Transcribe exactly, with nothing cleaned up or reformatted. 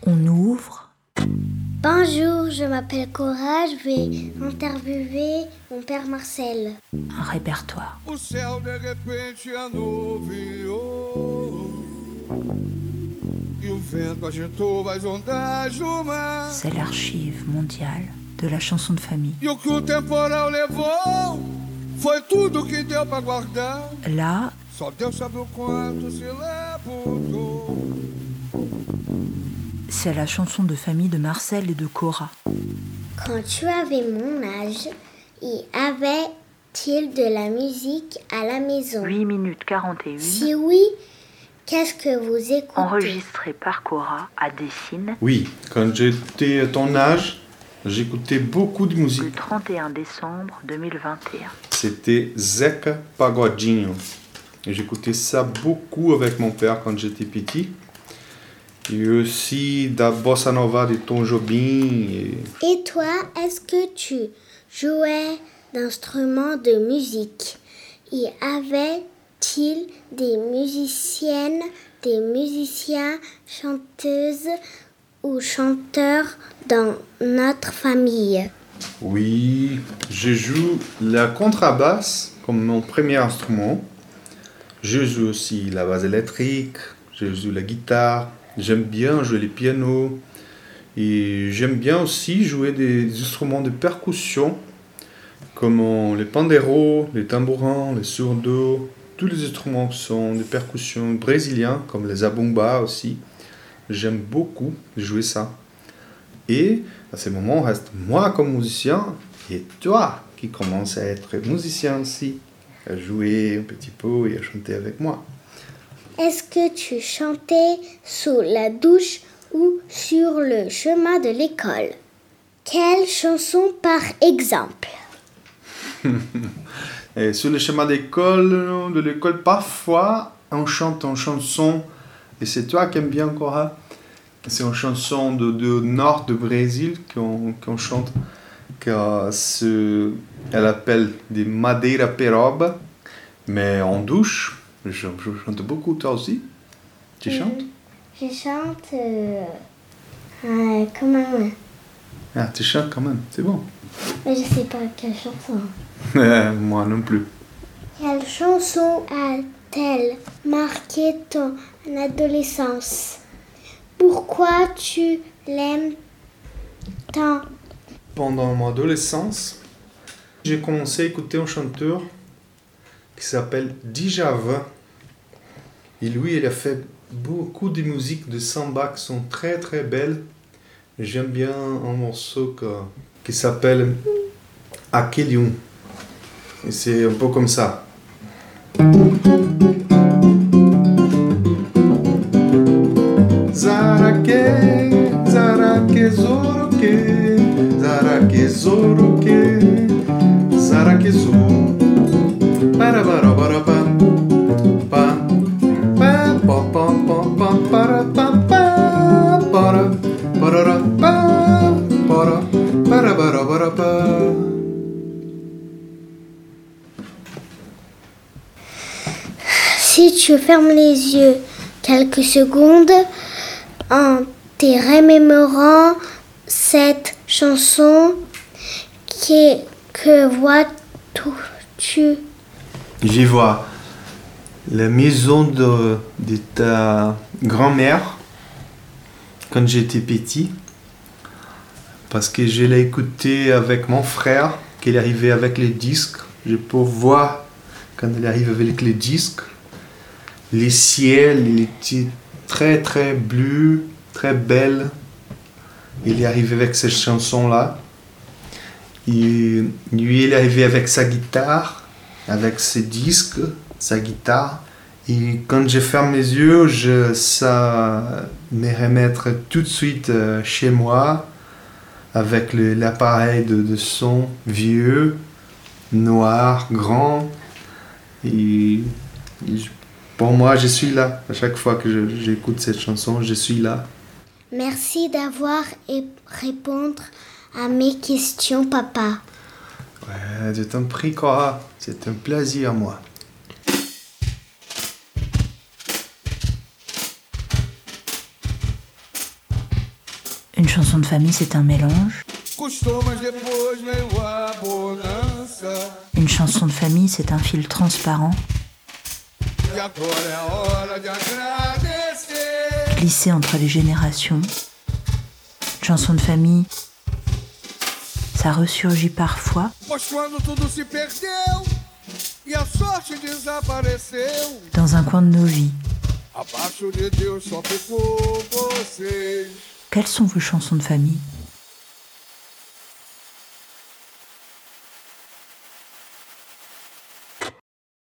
On ouvre. Bonjour, je m'appelle Cora, je vais interviewer mon père Marcel. Un répertoire. O céu de repente anuviou e o vento agitou as ondas do mar. C'est l'archive mondiale de la chanson de famille. E o que o temporal levou foi tudo que deu pra guardar. Là, Só Deus sabe o quanto se levantou. c'est la chanson de famille de Marcel et de Cora. Quand tu avais mon âge, y avait-il de la musique à la maison? huit minutes quarante et une, Si oui, qu'est-ce que vous écoutez? enregistré par Cora à Dessine Oui, quand j'étais à ton âge, j'écoutais beaucoup de le musique. trente et un décembre deux mille vingt et un. C'était Zeca Pagodinho. Et j'écoutais ça beaucoup avec mon père quand j'étais petit. Et aussi da bossa nova de Tom Jobim. Et... Et toi, est-ce que tu jouais d'instruments de musique? Y avait-il des musiciennes, des musiciens, chanteuses ou chanteurs dans notre famille? Oui, je joue la contrebasse comme mon premier instrument. Je joue aussi la basse électrique, je joue la guitare. J'aime bien jouer le piano. Et j'aime bien aussi jouer des instruments de percussion comme les panderos, les tambourins, les surdos. Tous les instruments sont de percussion brésiliens comme les zabumba aussi. J'aime beaucoup jouer ça. Et à ce moment, reste moi comme musicien et toi qui commence à être musicien aussi, à jouer un petit peu et à chanter avec moi. Est-ce que tu chantais sous la douche ou sur le chemin de l'école? Quelle chanson par exemple? Et sur le chemin d'école, de l'école, parfois on chante une chanson, et c'est toi qui aimes bien Cora. C'est une chanson de, de nord du Brésil qu'on, qu'on chante, que se, elle appelle des Madeira Peroba, mais en douche. Je, je chante beaucoup, toi aussi? Tu Euh, chantes? Je chante euh, euh, quand même, Ah, tu chantes quand même, c'est bon. mais je sais pas quelle chanson. Moi non plus. Quelle chanson a-t-elle marqué ton adolescence? Pourquoi tu l'aimes tant? Pendant mon adolescence, j'ai commencé à écouter un chanteur qui s'appelle Djavan. Et lui, il a fait beaucoup de musiques de samba qui sont très très belles. J'aime bien un morceau que, qui s'appelle Aquelium. Et c'est un peu comme ça. Zaraque, zaraque, zoroque, zaraque, zoroque, zaraque, zoroque. Para para para pa pa pa pa pa pa para pa pa para para pa para para para para pa. Si tu fermes les yeux quelques secondes en te remémorant cette chanson, que, que vois-tu? J'y vois la maison de, de ta grand-mère quand j'étais petit. Parce que je l'ai écouté avec mon frère, qu'il arrivait avec les disques. Je peux voir quand il arrive avec les disques. Le ciel, il était très très bleu, très belle. Il est arrivé avec cette chanson-là. Et lui, il est arrivé avec sa guitare, avec ses disques, sa guitare. Et quand je ferme les yeux, je, ça me remettre tout de suite chez moi, avec le, l'appareil de, de son vieux, noir, grand. Et, et je, pour moi, je suis là. À chaque fois que je, j'écoute cette chanson, je suis là. Merci d'avoir et répondre à mes questions, papa. Ouais, je t'en prie, Cora. C'est un plaisir, moi. Une chanson de famille, c'est un mélange. Costumas depois veio a bonança. Une chanson de famille, c'est un fil transparent, E agora é a hora de agradecer. glissé entre les générations. Une chanson de famille, ça ressurgit parfois, Pois quando tudo se perdeu e a sorte desapareceu, dans un coin de nos vies. abaixo de Deus só ficou você. Quelles sont vos chansons de famille ?